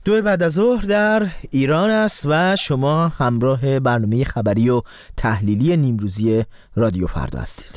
2 بعد از ظهر در ایران است و شما همراه برنامه خبری و تحلیلی نیمروزی رادیو فردا هستید.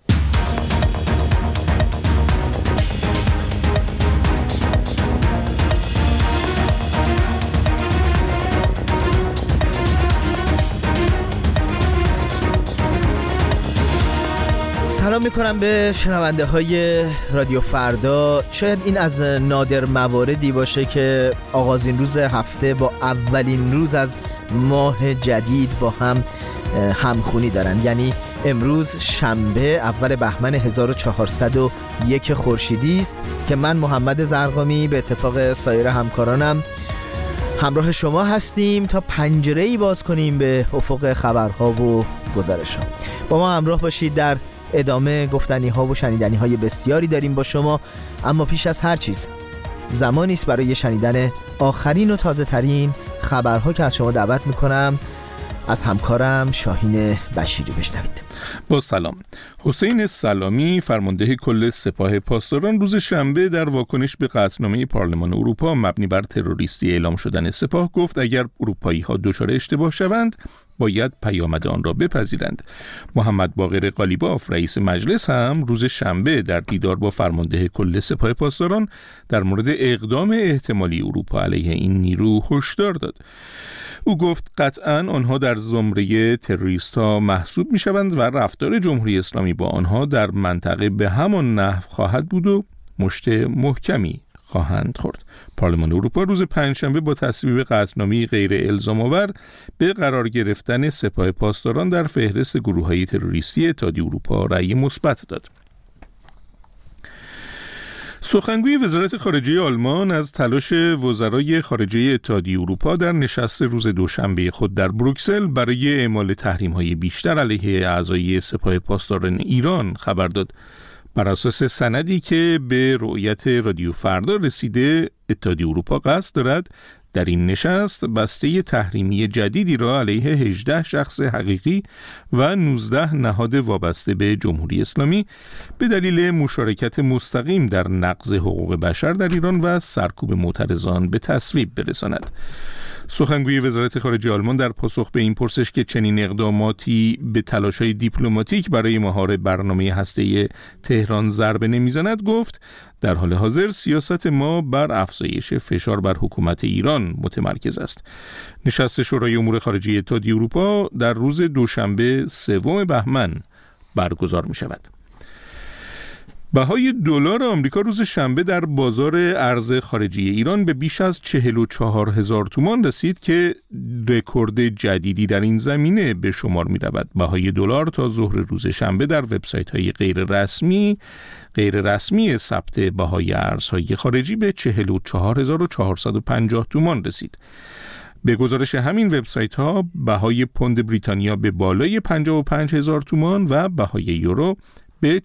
سلام میکنم به شنونده های رادیو فردا. شاید این از نادر مواردی باشه که آغازین روز هفته با اولین روز از ماه جدید با هم همخونی دارن، یعنی امروز شنبه اول بهمن 1401 خورشیدی است که من محمد زرقامی به اتفاق سایر همکارانم همراه شما هستیم تا پنجره‌ای باز کنیم به افق خبرها و گزارش‌ها. با ما همراه باشید. در ادامه گفتنی ها و شنیدنی های بسیاری داریم با شما، اما پیش از هر چیز زمانی است برای شنیدن آخرین و تازه ترین خبرها که از شما دعوت میکنم از همکارم شاهین بشیری بشنوید. با سلام. حسین سلامی فرمانده کل سپاه پاسداران روز شنبه در واکنش به قطعنامه پارلمان اروپا مبنی بر تروریستی اعلام شدن سپاه گفت اگر اروپایی ها دچار اشتباه شوند باید پیامد آن را بپذیرند. محمد باقر قالیباف رئیس مجلس هم روز شنبه در دیدار با فرمانده کل سپاه پاسداران در مورد اقدام احتمالی اروپا علیه این نیرو هشدار داد. او گفت قطعاً آنها در زمره تروریست‌ها محسوب می‌شوند و رفتار جمهوری اسلامی با آنها در منطقه به همان نحو خواهد بود و مشت محکمی خواهند خورد. پارلمان اروپا روز پنجشنبه با تصویب قطعنامه غیر الزام آور به قرار گرفتن سپاه پاسداران در فهرست گروه‌های تروریستی اتحادیه اروپا رأی مثبت داد. سخنگوی وزارت خارجه آلمان از تلاش وزرای خارجه اتحادیه اروپا در نشست روز دوشنبه خود در بروکسل برای اعمال تحریم‌های بیشتر علیه اعضای سپاه پاسداران ایران خبر داد. بر اساس سندی که به رؤیت رادیو فردا رسیده، اتحادیه اروپا قصد دارد در این نشست بسته تحریمی جدیدی را علیه 18 شخص حقیقی و 19 نهاد وابسته به جمهوری اسلامی به دلیل مشارکت مستقیم در نقض حقوق بشر در ایران و سرکوب معترضان به تصویب برساند. سخنگوی وزارت خارجه آلمان در پاسخ به این پرسش که چنین اقداماتی به تلاش‌های دیپلماتیک برای مهار برنامه هسته‌ای تهران ضربه نمی‌زند گفت در حال حاضر سیاست ما بر افزایش فشار بر حکومت ایران متمرکز است. نشست شورای امور خارجه اتحادیه اروپا در روز دوشنبه 3 بهمن برگزار می‌شود. بهای دلار آمریکا روز شنبه در بازار ارز خارجی ایران به بیش از 44,000 تومان رسید که رکورد جدیدی در این زمینه به شمار می رود. بهای دلار تا ظهر روز شنبه در وبسایت‌های غیر رسمی ثبت بهای ارزهای خارجی به 44,450 تومان رسید. به گزارش همین وبسایت‌ها بهای پوند بریتانیا به بالای 55,000 تومان و بهای یورو به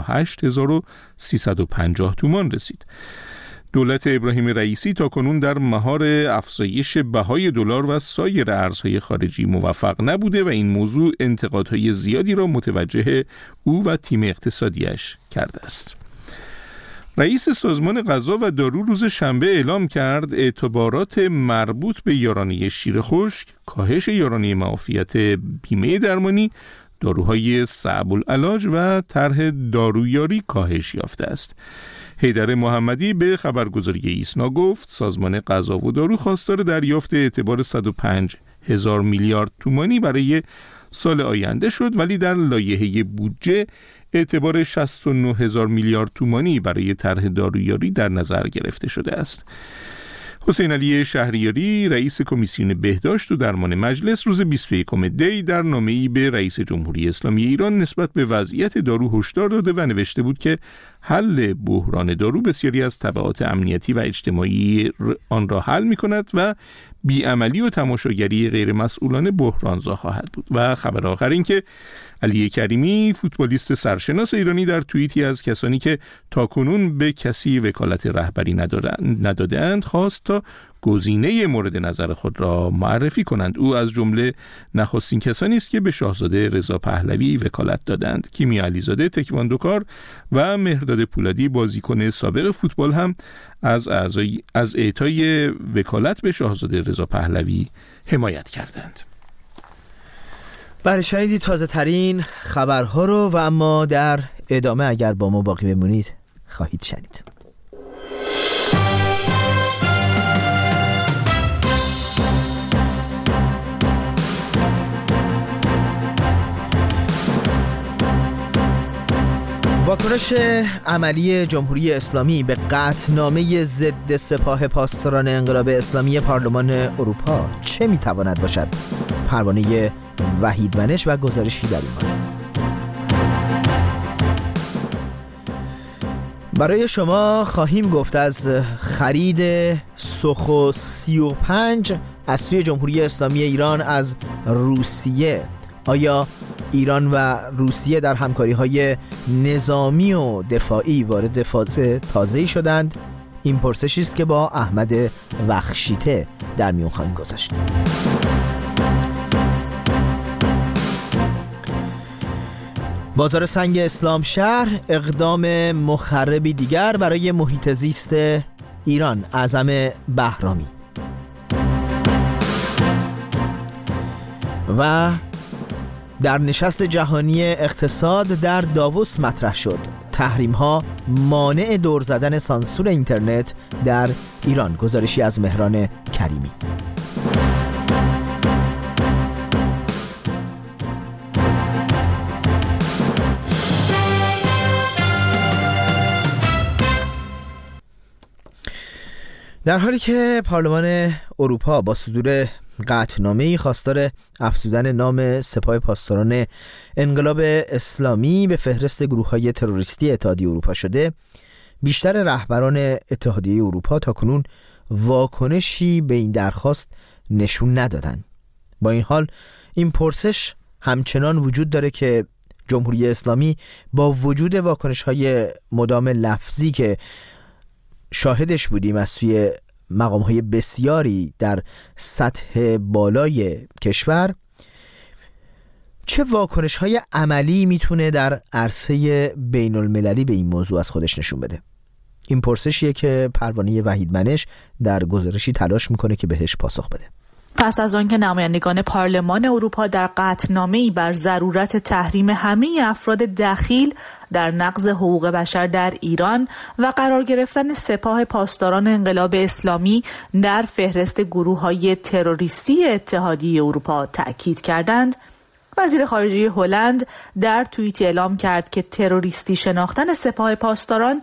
48,350 تومان رسید. دولت ابراهیم رئیسی تاکنون در مهار افزایش بهای دلار و سایر ارزهای خارجی موفق نبوده و این موضوع انتقادهای زیادی را متوجه او و تیم اقتصادیش کرده است. رئیس سازمان غذا و دارو روز شنبه اعلام کرد اعتبارات مربوط به یارانه شیر خشک، کاهش یارانه معافیت بیمه درمانی، داروهای صعب العلاج و طرح دارویاری کاهش یافته است. حیدر محمدی به خبرگزاری ایسنا گفت سازمان غذا و دارو خواستار دریافت اعتبار 105,000 میلیارد تومانی برای سال آینده شد، ولی در لایحه بودجه اعتبار 69,000 میلیارد تومانی برای طرح دارویاری در نظر گرفته شده است. حسین علی شهریاری رئیس کمیسیون بهداشت و درمان مجلس روز 21 دی در نامه‌ای به رئیس جمهوری اسلامی ایران نسبت به وضعیت دارو هشدار داده و نوشته بود که حل بحران دارو بسیاری از تبعات امنیتی و اجتماعی آن را حل می‌کند و بیعملی و تماشاگری غیر مسئولانه بحرانزا خواهد بود. و خبر آخر این که علی کریمی فوتبالیست سرشناس ایرانی در توییتی از کسانی که تاکنون به کسی وکالت رهبری نداده‌اند خواست تا گزینه مورد نظر خود را معرفی کنند. او از جمله نخستین کسانی است که به شاهزاده رضا پهلوی وکالت دادند. کیمیا علیزاده تکواندوکار و مهرداد پولادی بازیکن سابق فوتبال هم از اعطای وکالت به شاهزاده رضا پهلوی حمایت کردند. بله، شنیدید تازه ترین خبرها رو و اما در ادامه اگر با ما باقی بمونید خواهید شنید. واکنش عملی جمهوری اسلامی به قطعنامه ضد سپاه پاسداران انقلاب اسلامی پارلمان اروپا چه میتواند باشد؟ پروانه وحید منش و گزارشی در این باره. برای شما خواهیم گفت از خرید سوخو 35 از سوی جمهوری اسلامی ایران از روسیه. آیا ایران و روسیه در همکاری‌های نظامی و دفاعی وارد فاز تازه‌ای شدند؟ این پرسشی است که با احمد وخشیته در میون خواهیم گذاشت. بازار سنگ اسلام شهر اقدام مخربی دیگر برای محیط زیست ایران. اعظم بهرامی. و در نشست جهانی اقتصاد در داووس مطرح شد. تحریم‌ها مانع دور زدن سانسور اینترنت در ایران. گزارشی از مهران کریمی. در حالی که پارلمان اروپا با صدور قطعنامه‌ای خواستار افزودن نام سپاه پاسداران انقلاب اسلامی به فهرست گروه‌های تروریستی اتحادیه اروپا شده، بیشتر رهبران اتحادیه اروپا تاکنون واکنشی به این درخواست نشون ندادند. با این حال این پرسش همچنان وجود داره که جمهوری اسلامی با وجود واکنش‌های مدام لفظی که شاهدش بودیم از سوی مقام‌های بسیاری در سطح بالای کشور، چه واکنش‌های عملی میتونه در عرصه بین المللی به این موضوع از خودش نشون بده؟ این پرسشیه که پروانه وحید منش در گزارشی تلاش میکنه که بهش پاسخ بده. پس از آنکه نمایندگان پارلمان اروپا در قطعنامه‌ای بر ضرورت تحریم همه افراد دخیل در نقض حقوق بشر در ایران و قرار گرفتن سپاه پاسداران انقلاب اسلامی در فهرست گروه‌های تروریستی اتحادیه اروپا تأکید کردند، وزیر خارجه هلند در توییتی اعلام کرد که تروریستی شناختن سپاه پاسداران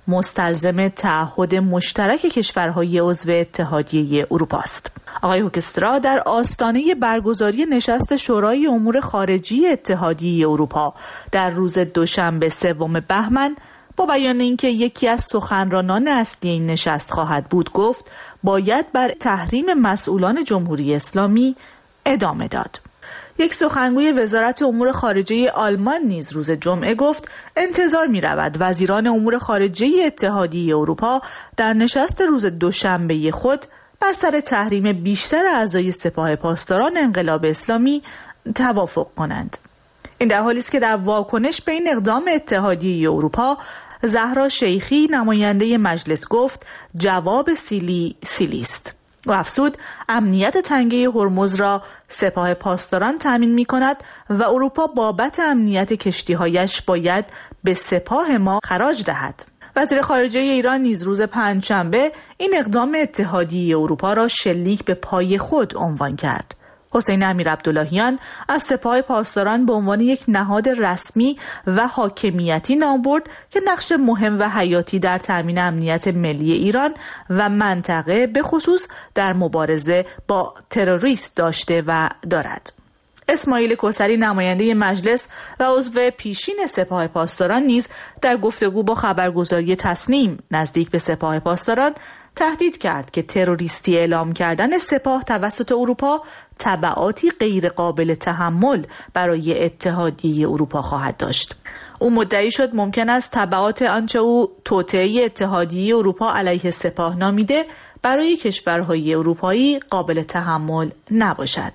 مستلزم تعهد مشترک کشورهای عضو اتحادیه اروپا است. آقای هوکسترا در آستانه برگزاری نشست شورای امور خارجی اتحادیه اروپا در روز دوشنبه 3 بهمن با بیان اینکه یکی از سخنرانان اصلی این نشست خواهد بود گفت باید بر تحریم مسئولان جمهوری اسلامی ادامه داد. یک سخنگوی وزارت امور خارجه آلمان نیز روز جمعه گفت انتظار می رود وزیران امور خارجه اتحادیه اروپا در نشست روز دوشنبه خود بر سر تحریم بیشتر اعضای سپاه پاسداران انقلاب اسلامی توافق کنند. این در حالی است که در واکنش به این اقدام اتحادیه اروپا، زهرا شیخی نماینده مجلس گفت جواب سیلی است. و افزود امنیت تنگه هرمز را سپاه پاسداران تامین می کند و اروپا بابت امنیت کشتی‌هایش باید به سپاه ما خراج دهد. وزیر خارجه ایران نیز روز پنجشنبه این اقدام اتحادیه اروپا را شلیک به پای خود عنوان کرد. حسین امیرعبداللهیان از سپاه پاسداران به عنوان یک نهاد رسمی و حاکمیتی نام برد که نقش مهم و حیاتی در تامین امنیت ملی ایران و منطقه به خصوص در مبارزه با تروریسم داشته و دارد. اسماعیل کوثری نماینده مجلس و عضو پیشین سپاه پاسداران نیز در گفتگو با خبرگزاری تسنیم نزدیک به سپاه پاسداران تهدید کرد که تروریستی اعلام کردن سپاه توسط اروپا تبعاتی غیر قابل تحمل برای اتحادیه اروپا خواهد داشت. او مدعی شد ممکن است تبعات آنچه او توطئه اتحادیه اروپا علیه سپاه نامیده برای کشورهای اروپایی قابل تحمل نباشد.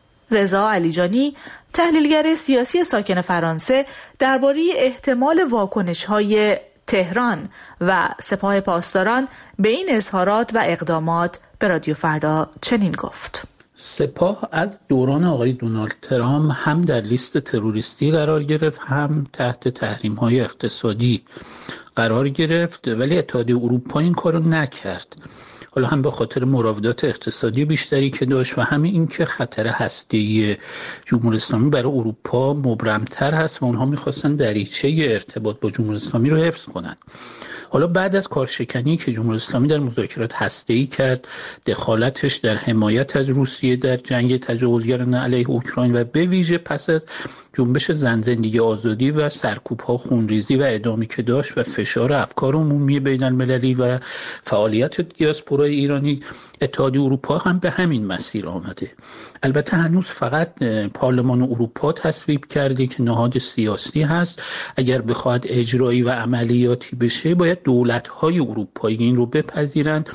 رضا علیجانی، تحلیلگر سیاسی ساکن فرانسه، درباره احتمال واکنش‌های تهران و سپاه پاسداران به این اظهارات و اقدامات به رادیو فردا چنین گفت: سپاه از دوران آقای دونالد ترامپ هم در لیست تروریستی قرار گرفت، هم تحت تحریم‌های اقتصادی قرار گرفت، ولی اتحادیه اروپا این کارو نکرد. حالا هم به خاطر مراودات اقتصادی بیشتری که داشت و همین این که خطر هسته‌ای جمهوری اسلامی برای اروپا مبرم‌تر هست و اونها می‌خواستن دریچه ارتباط با جمهوری اسلامی رو حفظ کنن. حالا بعد از کارشکنی که جمهوری اسلامی در مذاکرات هسته‌ای کرد، دخالتش در حمایت از روسیه در جنگ تجاوزگرانه علیه اوکراین و به ویژه پس از جنبش زن زندگی آزادی و سرکوب‌ها خونریزی و اعدامی که داشت و فشار افکار عمومی بین‌المللی و فعالیت دیاسپورای ایرانی، اتحادیه اروپا هم به همین مسیر آمده. البته هنوز فقط پارلمان اروپا تصویب کرده که نهاد سیاسی هست. اگر بخواد اجرایی و عملیاتی بشه باید دولت‌های اروپایی این رو بپذیرند.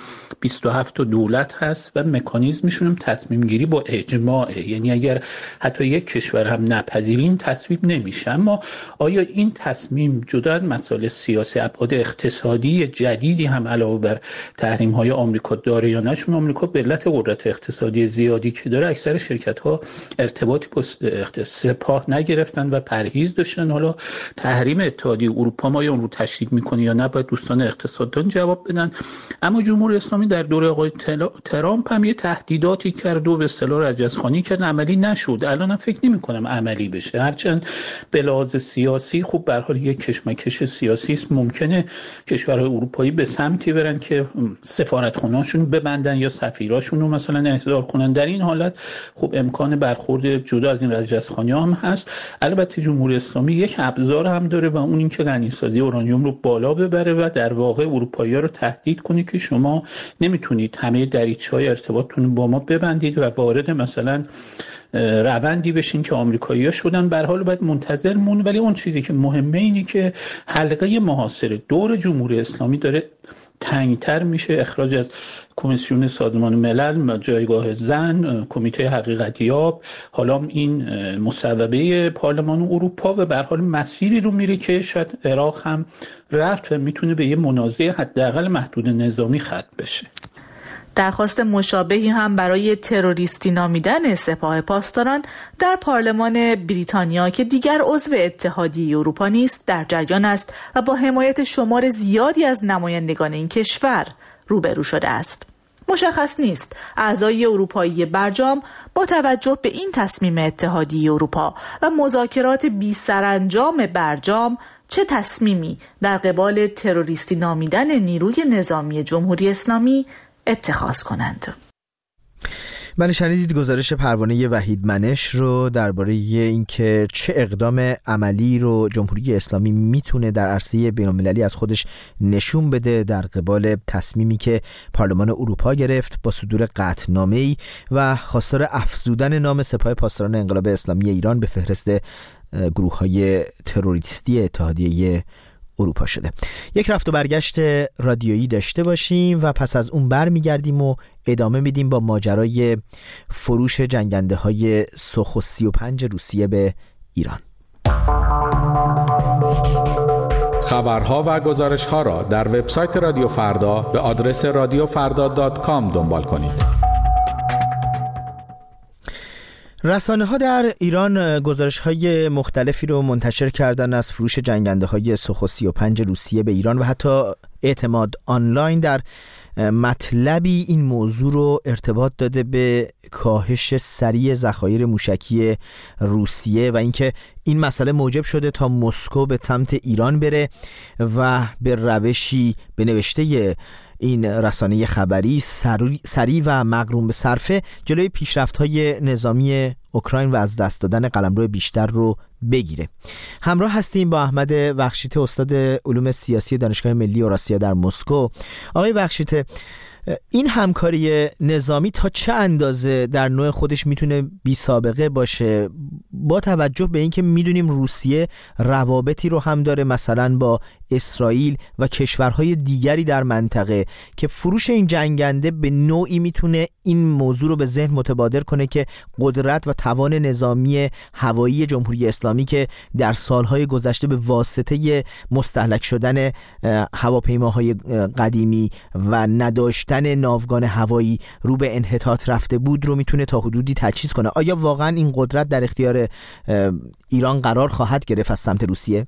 27 دولت هست و مکانیزمشون هم تصمیم گیری با اجماعه، یعنی اگر حتی یک کشور هم نپذیرین تصویب نمیشه. اما آیا این تصمیم جدا از مسائل سیاسی ابعاد اقتصادی جدیدی هم علاوه بر تحریم‌های آمریکا داره یا نه؟ چون آمریکا به علت قدرت اقتصادی زیادی که داره اکثر شرکت‌ها ارتباطی با سپاه نگرفتن و پرهیز داشتن. حالا تحریم اتحادیه اروپا ما اون رو تشدید میکنه یا نه باید دوستان اقتصاددان جواب بدن. اما جمهوری اسلامی در دوره آقای ترامپ هم یه تهدیداتی کرد و به اصطلاح رجزخوانی کرد، عملی نشد. الانم فکر نمی‌کنم عملی بشه، هرچند به لحاظ سیاسی خب به هر حال یک کشمکش سیاسی است. ممکنه کشورهای اروپایی به سمتی برن که سفارتخونه‌هاشون ببندن یا سفیراشون رو مثلا احضار کنن. در این حالت خب امکان برخورد جدا از این رجزخوانی هم هست. البته جمهوری اسلامی یک ابزار هم داره و اون این که غنیسازی اورانیوم رو بالا ببره و در واقع اروپایی‌ها رو تهدید کنه که شما نمیتونید همه دریچه‌های ارتباطتون با ما ببندید و وارد مثلا روندی بشین که آمریکایی‌ها شدن. به هر حال باید منتظر مون. ولی اون چیزی که مهمه اینه که حلقه محاصره دور جمهوری اسلامی داره تنگتر میشه. اخراج از کمیسیون سازمان ملل، جایگاه زن، کمیته حقیقتیاب، حالا این مصوبه پارلمان اروپا و به هر حال مسیری رو میره که شاید عراق هم رفت و میتونه به یه منازعه حداقل محدود نظامی ختم بشه. درخواست مشابهی هم برای تروریستی نامیدن سپاه پاسداران در پارلمان بریتانیا که دیگر عضو اتحادیه اروپا نیست در جریان است و با حمایت شمار زیادی از نمایندگان این کشور روبرو شده است. مشخص نیست اعضای اروپایی برجام با توجه به این تصمیم اتحادیه اروپا و مذاکرات بی سرانجام برجام چه تصمیمی در قبال تروریستی نامیدن نیروی نظامی جمهوری اسلامی اتخاذ کنند. من شنیدید گزارش پروانه وحید منش رو درباره اینکه چه اقدام عملی رو جمهوری اسلامی میتونه در عرصه بین‌المللی از خودش نشون بده در قبال تصمیمی که پارلمان اروپا گرفت با صدور قطعنامه‌ای و خواستار افزودن نام سپاه پاسداران انقلاب اسلامی ایران به فهرست گروه‌های تروریستی اتحادیه اروپا شده. یک رفت و برگشت رادیویی داشته باشیم و پس از اون برمیگردیم و ادامه میدیم با ماجرای فروش جنگنده های سوخو 35 روسیه به ایران. خبرها و گزارش‌ها را در وبسایت رادیو فردا به آدرس radiofrda.com دنبال کنید. رسانه‌ها در ایران گزارش‌های مختلفی رو منتشر کردن از فروش جنگنده‌های سوخو 35 روسیه به ایران و حتی اعتماد آنلاین در مطلبی این موضوع رو ارتباط داده به کاهش سریع ذخایر موشکی روسیه و اینکه این مسئله موجب شده تا مسکو به سمت ایران بره و به روشی به نوشته این رسانه خبری سریع و مقرون به صرفه جلوی پیشرفت‌های نظامی اوکراین و از دست دادن قلمرو بیشتر رو بگیره. همراه هستیم با احمد بخشیته، استاد علوم سیاسی دانشگاه ملی اوراسیا در مسکو. آقای بخشیته، این همکاری نظامی تا چه اندازه در نوع خودش میتونه بی سابقه باشه، با توجه به اینکه میدونیم روسیه روابطی رو هم داره مثلا با اسرائیل و کشورهای دیگری در منطقه که فروش این جنگنده به نوعی میتونه این موضوع رو به ذهن متبادر کنه که قدرت و توان نظامی هوایی جمهوری اسلامی که در سالهای گذشته به واسطه مستهلک شدن هواپیماهای قدیمی و نداشتن ناوگان هوایی رو به انحطاط رفته بود رو میتونه تا حدودی تجهیز کنه. آیا واقعا این قدرت در اختیار ایران قرار خواهد گرفت از سمت روسیه؟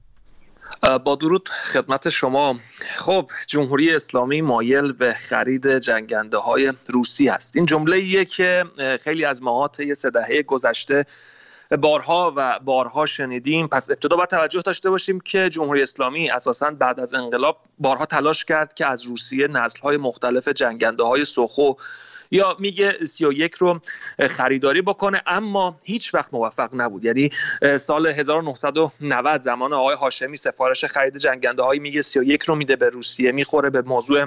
با درود خدمت شما. خب جمهوری اسلامی مایل به خرید جنگنده های روسی است. این جمله ایه که خیلی از ماها طی 3 دهه گذشته بارها و بارها شنیدیم. پس ابتدا باید توجه داشته باشیم که جمهوری اسلامی اساساً بعد از انقلاب بارها تلاش کرد که از روسیه نسل‌های مختلف جنگنده‌های سوخو یا میگ 31 رو خریداری بکنه، اما هیچ وقت موفق نبود. یعنی سال 1990 زمان آقای هاشمی سفارش خرید جنگنده‌های میگ 31 رو میده به روسیه، میخوره به موضوع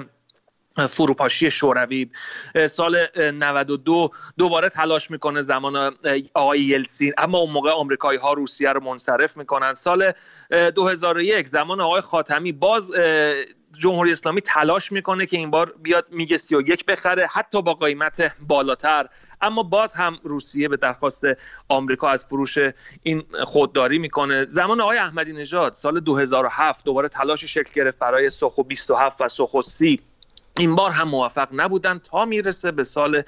فروپاشی شوروی. سال 92 دوباره تلاش میکنه زمان آقای یلسین، اما اون موقع آمریکایی ها روسیه رو منصرف میکنن. سال 2001 زمان آقای خاتمی باز جمهوری اسلامی تلاش میکنه که این بار بیاد میگ 31 بخره، حتی با قیمت بالاتر، اما باز هم روسیه به درخواست آمریکا از فروش این خودداری میکنه. زمان آقای احمدی نژاد سال 2007 دوباره تلاشی شکل گرفت برای سوخو 27 و سوخو 30. این بار هم موفق نبودن تا میرسه به سال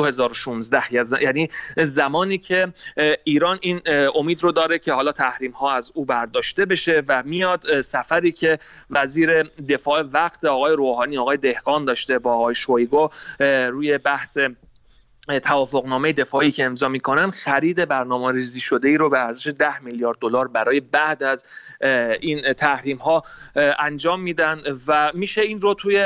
2016، یعنی زمانی که ایران این امید رو داره که حالا تحریم ها از او برداشته بشه و میاد سفری که وزیر دفاع وقت آقای روحانی آقای دهقان داشته با آقای شویگو روی بحث توافقنامه دفاعی که امضا میکنن، خرید برنامه‌ریزی شده ای رو به ارزش 10 میلیارد دلار برای بعد از این تحریم ها انجام میدن و میشه این رو توی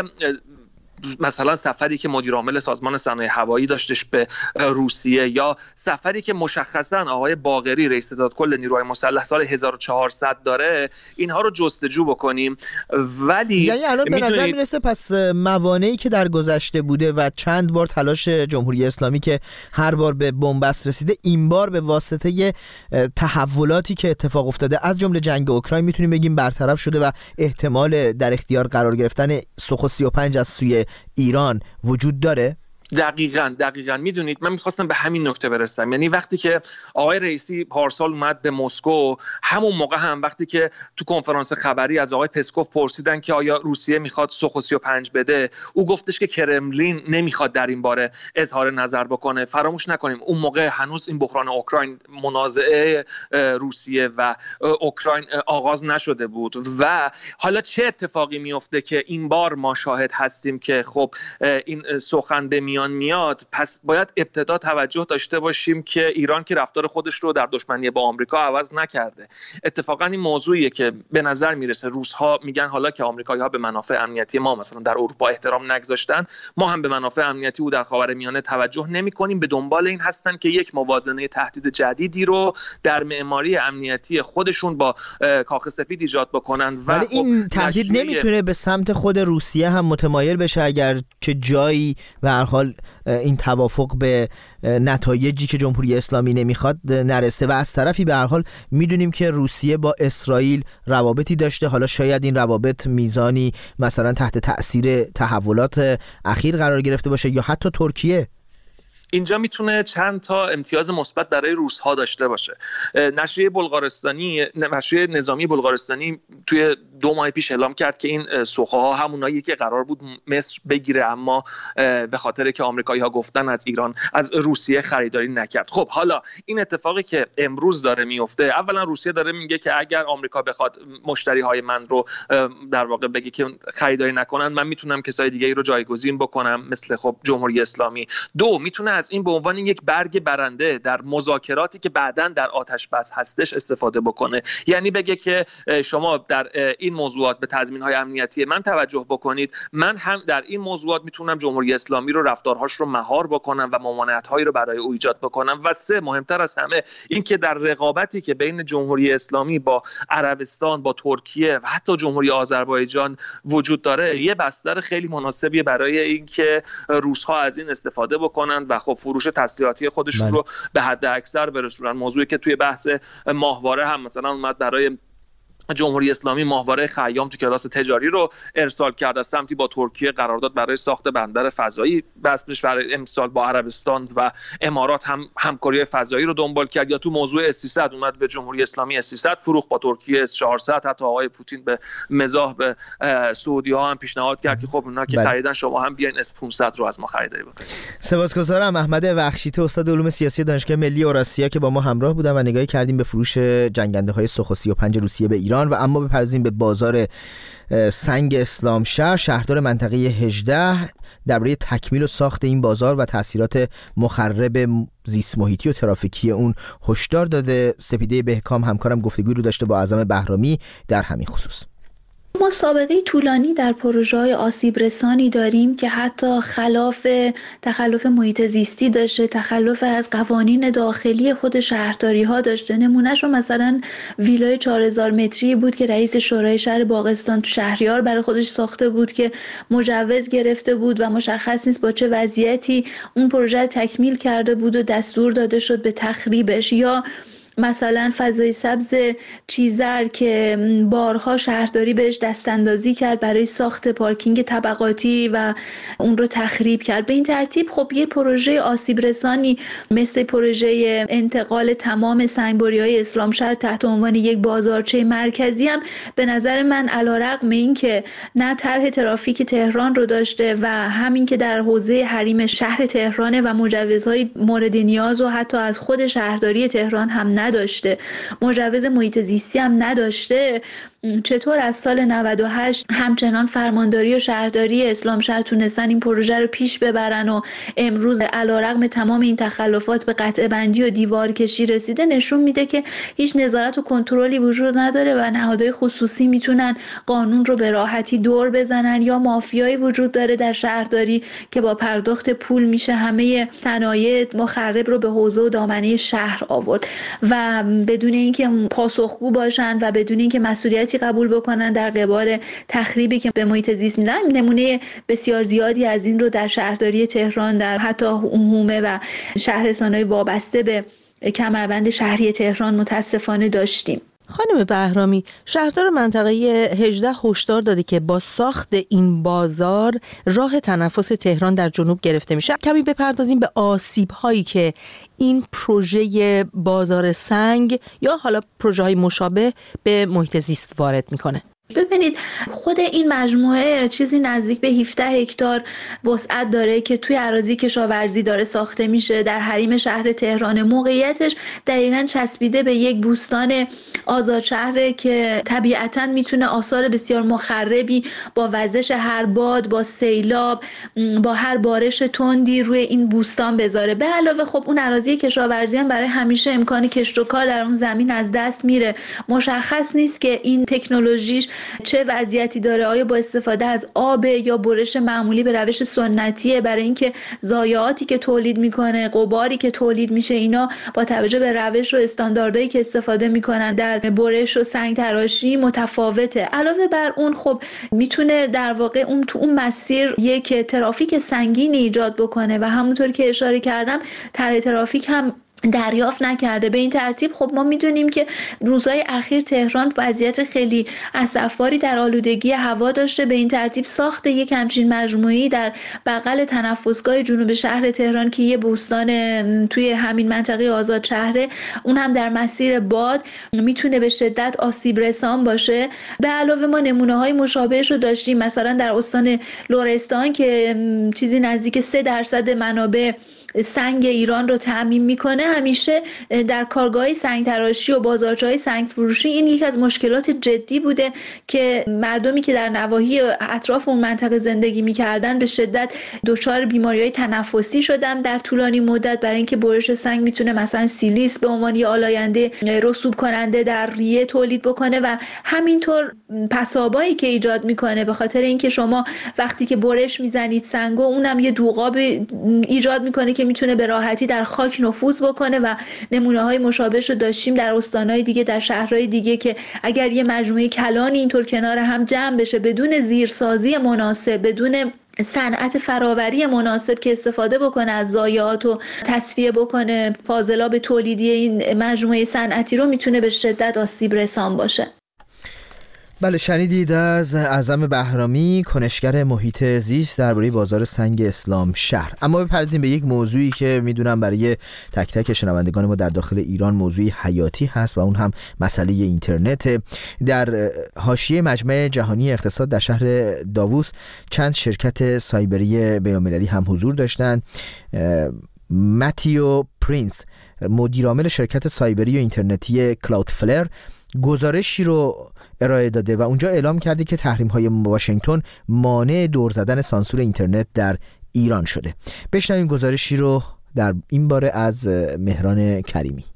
مثلا سفری که مدیر عامل سازمان صنایع هوایی داشتش به روسیه یا سفری که مشخصا آقای باقری رئیس ستادکل نیروهای مسلح سال 1400 داره، اینها رو جستجو بکنیم. ولی یعنی الان به نظر میرسه پس موانعی که در گذشته بوده و چند بار تلاش جمهوری اسلامی که هر بار به بنبست رسیده، این بار به واسطه تحولاتی که اتفاق افتاده از جمله جنگ اوکراین میتونیم بگیم برطرف شده و احتمال در اختیار قرار گرفتن سوخو 35 از سوی ایران وجود داره؟ دقیقاً میدونید من میخواستم به همین نکته برسم. یعنی وقتی که آقای رئیسی پارسال اومد به مسکو، همون موقع هم وقتی که تو کنفرانس خبری از آقای پسکوف پرسیدن که آیا روسیه میخواد سوخو 35 بده، او گفتش که کرملین نمیخواد در این باره اظهار نظر بکنه. فراموش نکنیم اون موقع هنوز این بحران اوکراین، منازعه روسیه و اوکراین آغاز نشده بود و حالا چه اتفاقی میفته که این بار ما شاهد هستیم که خب این سخن به میاد. پس باید ابتدا توجه داشته باشیم که ایران که رفتار خودش رو در دشمنی با آمریکا عوض نکرده. اتفاقا این موضوعیه که به نظر میرسه روس‌ها میگن حالا که آمریکایی‌ها به منافع امنیتی ما مثلا در اروپا احترام نگذاشتن، ما هم به منافع امنیتی او در خاورمیانه توجه نمی‌کنیم. به دنبال این هستن که یک موازنه تهدید جدیدی رو در معماری امنیتی خودشون با کاخ سفید ایجاد بکنن. ولی این تهدید نمیتونه به سمت خود روسیه هم متمایل بشه اگر که جایی به هر حال این توافق به نتایجی که جمهوری اسلامی نمیخواد نرسه. و از طرفی به هر حال میدونیم که روسیه با اسرائیل روابطی داشته، حالا شاید این روابط میزانی مثلا تحت تأثیر تحولات اخیر قرار گرفته باشه یا حتی ترکیه. اینجا میتونه چند تا امتیاز مثبت برای روس‌ها داشته باشه. نشریه نظامی بلغارستانی توی 2 ماه پیش اعلام کرد که این سوخوها همونایی که قرار بود مصر بگیره، اما به خاطر که آمریکایی‌ها گفتن از روسیه خریداری نکرد. خب حالا این اتفاقی که امروز داره میفته، اولا روسیه داره میگه که اگر آمریکا بخواد مشتری‌های من رو در واقع بگه که خریداری نکنن، من میتونم کسای دیگه‌ای رو جایگزین بکنم مثل خب جمهوری اسلامی. 2 میتونه از این به عنوان یک برگ برنده در مذاکراتی که بعداً در آتش بس هستش استفاده بکنه. یعنی بگه که شما در این موضوعات به تضمین‌های امنیتی من توجه بکنید، من هم در این موضوعات میتونم جمهوری اسلامی رو رفتارهاش رو مهار بکنم و ممانعت‌هایی رو برای او ایجاد بکنم. و سه، مهمتر از همه، این که در رقابتی که بین جمهوری اسلامی با عربستان، با ترکیه و حتی جمهوری آذربایجان وجود داره، یه بستر خیلی مناسبیه برای اینکه روس‌ها از این استفاده بکنن و خب فروش تسلیحاتی خودشون رو به حد اکثر برسونن. موضوعی که توی بحث ماهواره هم مثلا اومد برای جمهوری اسلامی ماهواره خیام تو کلاس تجاری رو ارسال کرد، از سمتی با ترکیه قرارداد برای ساخت بندر فضایی بسپش برای امسال با عربستان و امارات هم همکاری فضایی رو دنبال کرد، یا تو موضوع S-300 اومد به جمهوری اسلامی S-300 فروخت با ترکیه، S-400 حتی آقای پوتین به مزاح به سعودی ها هم پیشنهاد کرد که خب اونا که خریدن شما هم بیاین S-500 رو از ما خریداری بکنید. سپاسگزارم احمد وخشیته، استاد علوم سیاسی دانشگاه ملی اوراسیا که با ما همراه بودن و نگاهی کردیم به فروش جنگنده‌های سوخو 35 روسیه به ایران. و اما بپردازیم به بازار سنگ اسلامشهر، شهردار منطقه 18 درباره تکمیل و ساخت این بازار و تاثیرات مخرب زیست محیطی و ترافیکی اون هشدار داده. سپیده بهکام همکارم گفتگوی رو داشته با اعظم بهرامی در همین خصوص. ما سابقه طولانی در پروژه‌های آسیب رسانی داریم که حتی تخلف محیط زیستی داشته، تخلف از قوانین داخلی خود شهرداری‌ها داشته. نمونهش رو مثلا ویلای 4000 متری بود که رئیس شورای شهر باغستان تو شهریار برای خودش ساخته بود که مجوز گرفته بود و مشخص نیست با چه وضعیتی اون پروژه تکمیل کرده بود و دستور داده شد به تخریبش. یا مثلا فضای سبز چیزر که بارها شهرداری بهش دستاندازی کرد برای ساخت پارکینگ طبقاتی و اون رو تخریب کرد. به این ترتیب خب یه پروژه آسیب رسانی مثل پروژه انتقال تمام سنگبری‌های اسلامشهر تحت عنوان یک بازارچه مرکزی هم به نظر من علیرغم این که نه طرح ترافیک تهران رو داشته و همین که در حوزه حریم شهر تهران و مجوزهای مورد نیاز و حتی از خود شهرداری تهران هم نداشته، مجوز محیط زیستی هم نداشته، چطور از سال 98 همچنان فرمانداری و شهرداری اسلامشهر تونستن این پروژه رو پیش ببرن و امروز علیرغم تمام این تخلفات به قطعه بندی و دیوار کشی رسیده، نشون میده که هیچ نظارت و کنترلی وجود نداره و نهادهای خصوصی میتونن قانون رو به راحتی دور بزنن، یا مافیایی وجود داره در شهرداری که با پرداخت پول میشه همه صنایع مخرب رو به حوزه و دامنه شهر آورد و بدون اینکه پاسخگو باشن و بدون اینکه مسئولیت قبول بکنن در قبال تخریبی که به محیط زیست میدن. نمونه بسیار زیادی از این رو در شهرداری تهران، در حتی عمومه و شهرستان‌های وابسته به کمربند شهری تهران متاسفانه داشتیم. خانم بهرامی، شهردار منطقه 18 هشدار داده که با ساخت این بازار راه تنفس تهران در جنوب گرفته میشه. کمی بپردازیم به آسیب‌هایی که این پروژه بازار سنگ یا حالا پروژه‌های مشابه به محیط زیست وارد میکنه. ببینید خود این مجموعه چیزی نزدیک به 17 هکتار وسعت داره که توی اراضی کشاورزی داره ساخته میشه در حریم شهر تهران. موقعیتش دقیقاً چسبیده به یک بوستان آزادشهره که طبیعتاً میتونه آثار بسیار مخربی با وزش هر باد، با سیلاب، با هر بارش تندی روی این بوستان بذاره. به علاوه خب اون اراضی کشاورزی هم برای همیشه امکان کشت و کار در اون زمین از دست میره. مشخص نیست که این تکنولوژیش چه وضعیتی داره، آیا با استفاده از آب یا برش معمولی به روش سنتیه، برای اینکه ضایعاتی که تولید میکنه، غباری که تولید میشه، اینا با توجه به روش و استانداردهایی که استفاده میکنن در برش و سنگ تراشی متفاوته. علاوه بر اون خب میتونه در واقع اون تو اون مسیر یک ترافیک سنگینی ایجاد بکنه و همونطور که اشاره کردم طرح ترافیک هم دریافت نکرده. به این ترتیب خب ما میدونیم که روزهای اخیر تهران وضعیت خیلی اسفباری در آلودگی هوا داشته. به این ترتیب ساخت یک همچین مجموعه‌ای در بغل تنفسگاه جنوب شهر تهران که یه بوستان توی همین منطقه آزاد شهره، اون هم در مسیر باد، میتونه به شدت آسیب رسان باشه. به علاوه ما نمونه‌های مشابهش رو داشتیم مثلا در استان لرستان که چیزی نزدیک 3% منابع سنگ ایران رو تأمین میکنه، همیشه در کارگاه سنگ تراشی و بازارچه‌های سنگ فروشی این یک از مشکلات جدی بوده که مردمی که در نواحی اطراف اون منطقه زندگی میکردن به شدت دچار بیماریهای تنفسی شدن در طولانی مدت، برای اینکه برش سنگ میتونه مثلا سیلیس به عنوان یه آلاینده رسوب کننده در ریه تولید بکنه و همینطور پسابایی که ایجاد میکنه، به خاطر اینکه شما وقتی که برش میزنید سنگو، اونم یه دوغاب ایجاد میکنه که میتونه به راحتی در خاک نفوذ بکنه و نمونه‌های مشابهش رو داشتیم در استان‌های دیگه، در شهرهای دیگه، که اگر یه مجموعه کلانی اینطور کنار هم جمع بشه بدون زیرسازی مناسب، بدون صنعت فراوری مناسب که استفاده بکنه از ضایعات و تصفیه بکنه فاضلاب تولیدی این مجموعه صنعتی رو، میتونه به شدت آسیب رسان باشه. بله، شنیدید از اعظم بهرامی، کنشگر محیط زیست، درباره بازار سنگ اسلام شهر. اما بپردازیم به یک موضوعی که میدونم برای تک تک شنوندگان ما در داخل ایران موضوعی حیاتی هست و اون هم مسئله اینترنت. در حاشیه مجمع جهانی اقتصاد در شهر داووس چند شرکت سایبری بین‌المللی هم حضور داشتند. ماتیو پرینس، مدیرعامل شرکت سایبری و اینترنتی کلاودفلر، گزارشی رو ارائه داده و اونجا اعلام کرده که تحریم‌های واشنگتن مانع دور زدن سانسور اینترنت در ایران شده. بشنویم گزارشی رو در این باره از مهران کریمی.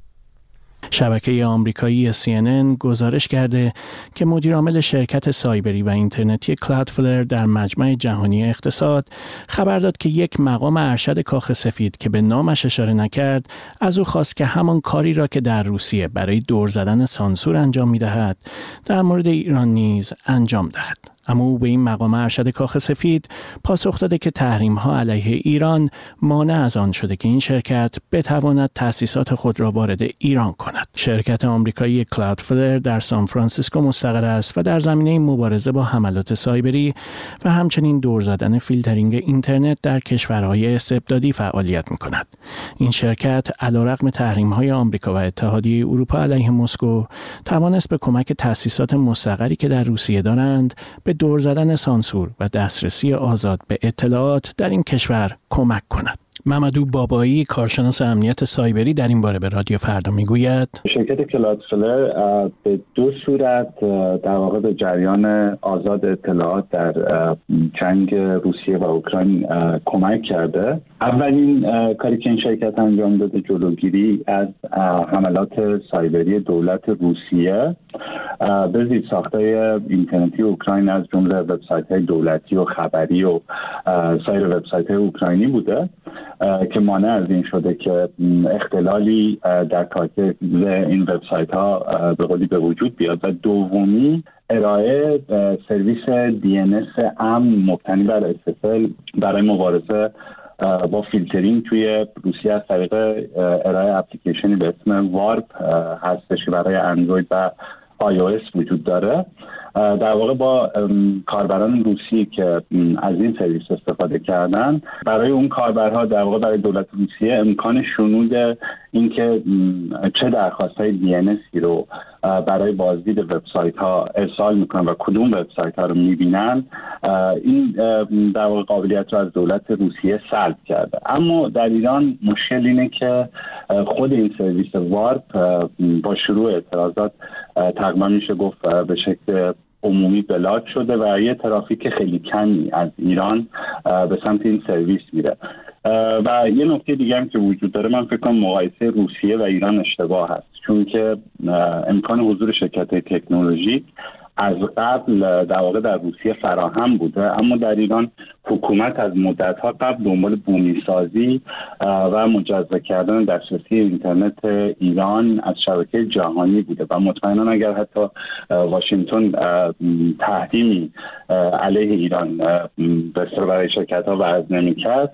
شبکه آمریکایی CNN گزارش کرده که مدیرعامل شرکت سایبری و اینترنتی کلاودفلر در مجمع جهانی اقتصاد خبر داد که یک مقام ارشد کاخ سفید که به نامش اشاره نکرد، از او خواست که همان کاری را که در روسیه برای دور زدن سانسور انجام می‌دهد در مورد ایران نیز انجام دهد. اما او به این مقام ارشد کاخ سفید پاسخ داده که تحریم‌ها علیه ایران مانع از آن شده که این شرکت بتواند تأسیسات خود را وارد ایران کند. شرکت آمریکایی کلاودفلر در سان فرانسیسکو مستقر است و در زمینه مبارزه با حملات سایبری و همچنین دور زدن فیلترینگ اینترنت در کشورهای استبدادی فعالیت می‌کند. این شرکت علیرغم تحریم‌های آمریکا و اتحادیه اروپا علیه مسکو توانست به کمک تأسیسات مستقری که در روسیه دارند به دور زدن سانسور و دسترسی آزاد به اطلاعات در این کشور کمک کند. ممدو بابایی، کارشناس امنیت سایبری، در این باره به رادیو فردا میگوید شرکت کلاودفلر به دو صورت در واقع به جریان آزاد اطلاعات در جنگ روسیه و اوکراین کمک کرده. اولین کاری که این شرکت انجام داده جلوگیری از حملات سایبری دولت روسیه به زیرساخت‌های اینترنتی اوکراین از جمله وبسایت‌های دولتی و خبری و سایر وبسایت‌های اوکراینی بوده که مانع از این شده که اختلالی در کارکرد این وبسایت‌ها به قولی به وجود بیاد. و دومی ارائه سرویس DNS امن مبتنی بر SSL برای مبارزه با فیلترینگ توی روسیه از طریق ارائه اپلیکیشنی به اسم وارپ هستش که برای اندروید و iOS وجود داره. در واقع با کاربران روسی که از این سرویس استفاده کردن، برای اون کاربرها در واقع برای دولت روسیه امکان شنود اینکه چه درخواست‌های DNSی رو برای بازدید وبسایت‌ها ارسال میکنن و کدوم وبسایت‌ها رو میبینن، این در واقع قابلیت رو از دولت روسیه سلب کرده. اما در ایران مشکل اینه که خود این سرویس وارپ با شروع اعتراضات تقریبا میشه گفت به شکل عمومی بلاک شده و یه ترافیک خیلی کمی از ایران به سمت این سرویس میره. و یه نکته دیگه هم که وجود داره، من فکر کنم مقایسه روسیه و ایران اشتباه هست، چون که امکان حضور شرکت‌های تکنولوژیک از قبل در واقع در روسیه فراهم بوده، اما در ایران حکومت از مدت‌ها قبل دنبال بومی سازی و مجزا کردن دسترسی اینترنت ایران از شبکه جهانی بوده و مطمئنا اگر حتی واشنگتن تحریمی علیه ایران برای شرکت‌ها وضع نمی‌کرد،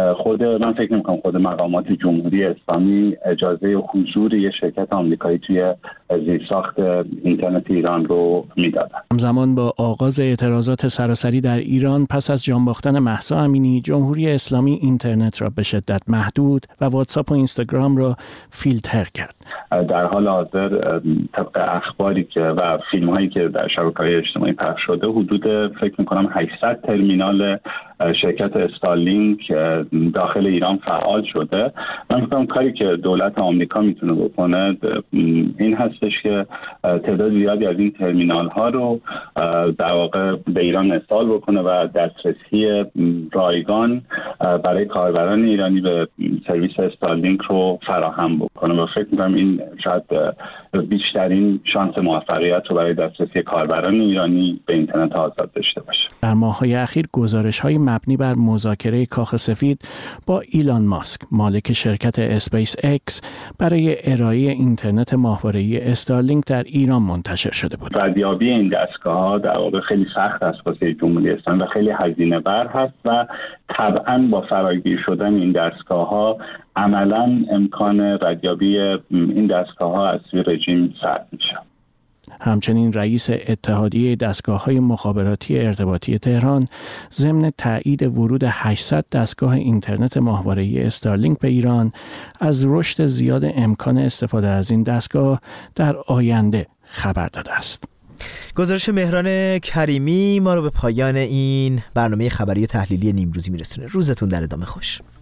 من فکر نمی‌کنم خود مقامات جمهوری اسلامی اجازه حضور یک شرکت آمریکایی توی زیرساخت اینترنت ایران رو میدادن. همزمان با آغاز اعتراضات سراسری در ایران پس از جان باختن مهسا امینی، جمهوری اسلامی اینترنت را به شدت محدود و واتساپ و اینستاگرام را فیلتر کرد. در حال حاضر طبق اخباری که و فیلم‌هایی که در شبکه‌های اجتماعی پخش شده، حدود فکر می‌کنم 800 ترمینال شرکت استارلینک داخل ایران فعال شده. من می‌گم کاری که دولت آمریکا میتونه بکنه این هستش که تعداد زیادی از این ترمینال ها رو در واقع به ایران ارسال بکنه و دسترسی رایگان برای کاربران ایرانی به سرویس استارلینک رو فراهم بکنه و فکر می‌کنم این شاید بیشترین شانس موفقیت رو برای دسترسی کاربران ایرانی به اینترنت آزاد داشته باشه. در ماه‌های اخیر گزارش‌های مبنی بر مذاکره کاخ سفید با ایلان ماسک مالک شرکت اسپیس اکس برای ارائه اینترنت ماهواره‌ای استارلینک در ایران منتشر شده بود. ردیابی این دستگاه‌ها در واقع خیلی سخت است واسه جمهوری اسلامی و خیلی هزینه بر هست و طبعاً با فراگیر شدن این دستگاه‌ها عملاً امکان ردیابی این دستگاه‌ها از سوی رژیم سرد میشه. همچنین رئیس اتحادیه دستگاه‌های مخابراتی ارتباطی تهران ضمن تایید ورود 800 دستگاه اینترنت ماهواره‌ای استارلینک به ایران از رشد زیاد امکان استفاده از این دستگاه در آینده خبر داده است. گزارش مهران کریمی ما رو به پایان این برنامه خبری و تحلیلی نیمروزی میرسونه. روزتون در ادامه خوش.